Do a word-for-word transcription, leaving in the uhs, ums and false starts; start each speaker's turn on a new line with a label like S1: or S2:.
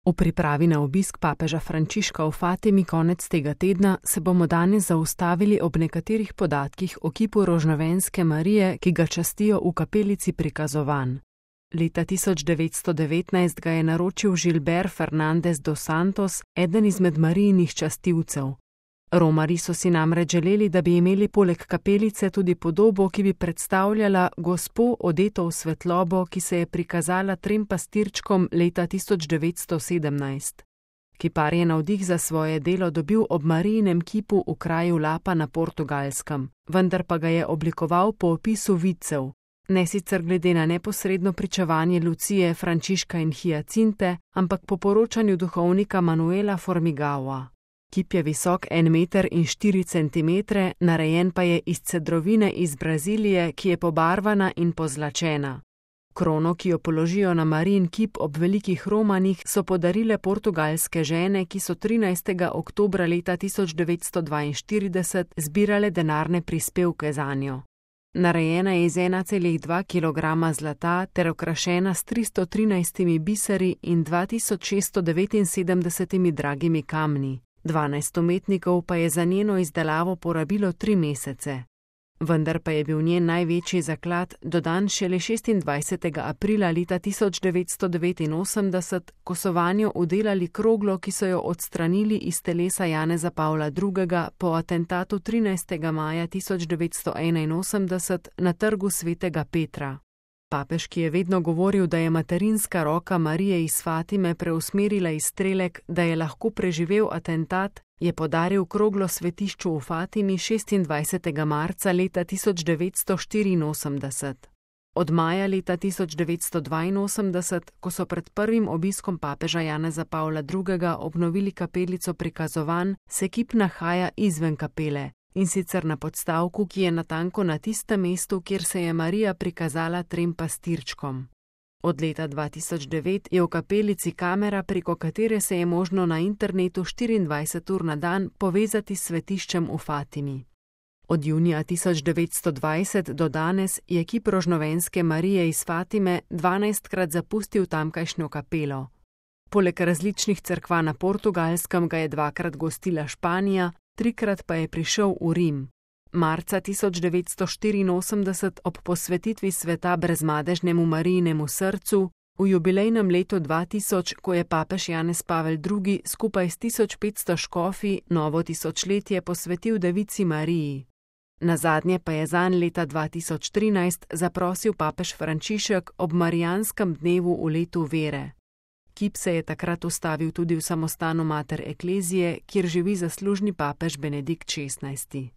S1: V pripravi na obisk papeža Frančiška v Fatimi konec tega tedna se bomo danes zaustavili ob nekaterih podatkih o kipu Rožnovenske Marije, ki ga častijo v kapelici Prikazovanj. Leta tisoč devetsto devetnajst ga je naročil Gilbert Fernandez dos Santos, eden izmed Marijinih častilcev. Romarji so si namreč želeli, da bi imeli poleg kapelice tudi podobo, ki bi predstavljala Gospo odeto v svetlobo, ki se je prikazala trem pastirčkom leta tisoč devetsto sedemnajst. Kipar je navdih za svoje delo dobil ob Marijinem kipu v kraju Lapa na Portugalskem, vendar pa ga je oblikoval po opisu vidcev. Ne sicer glede na neposredno pričevanje Lucije, Frančiška in Hiacinte, ampak po poročanju duhovnika Manuela Formigaua. Kip je visok en meter in štiri centimetre, narejen pa je iz cedrovine iz Brazilije, ki je pobarvana in pozlačena. Krono, ki jo položijo na Marijin kip ob velikih romanih, so podarile portugalske žene, ki so trinajstega oktobra leta tisoč devetsto dvainštirideset zbirale denarne prispevke zanjo. Narejena je iz ena cela dva kilograma zlata ter okrašena s tristo trinajstimi biseri in dva tisoč šeststo devetinsedemdesetimi dragimi kamni. Dvanajst umetnikov pa je za njeno izdelavo porabilo tri mesece. Vendar pa je bil njen največji zaklad dodan šele šestindvajsetega aprila leta tisoč devetsto devetinosemdeset, ko so vanjo vdelali kroglo, ki so jo odstranili iz telesa Janeza Pavla drugega po atentatu trinajstega maja tisoč devetsto enainosemdeset na trgu svetega Petra. Papež, ki je vedno govoril, da je materinska roka Marije iz Fatime preusmerila izstrelek, da je lahko preživel atentat, je podaril kroglo svetišču v Fatimi šestindvajsetega marca leta tisoč devetsto štiriinosemdeset. Od maja leta tisoč devetsto dvainosemdeset, ko so pred prvim obiskom papeža Janeza Pavla drugega obnovili kapelico Prikazovanj, se kip nahaja izven kapele. In sicer na podstavku, ki je natanko na tistem mestu, kjer se je Marija prikazala trem pastirčkom. Od leta dva tisoč devet je v kapelici kamera, preko katere se je možno na internetu štiriindvajset ur na dan povezati s svetiščem v Fatimi. Od junija tisoč devetsto dvajset do danes je kip Rožnovenske Marije iz Fatime dvanajstkrat zapustil tamkajšnjo kapelo. Poleg različnih cerkva na Portugalskem ga je dvakrat gostila Španija, trikrat pa je prišel v Rim. Marca tisoč devetsto štiriinosemdeset ob posvetitvi sveta brezmadežnemu Marijinemu srcu, v jubilejnem letu dva tisoč, ko je papež Janez Pavel drugi skupaj s tisoč petsto škofi novo tisočletje posvetil Devici Mariji. Nazadnje pa je zanj leta dva tisoč trinajst zaprosil papež Frančišek ob Marijanskem dnevu v letu vere. Kip se je takrat ustavil tudi v samostanu Mater Ecclesiae, kjer živi zaslužni papež Benedikt šestnajsti.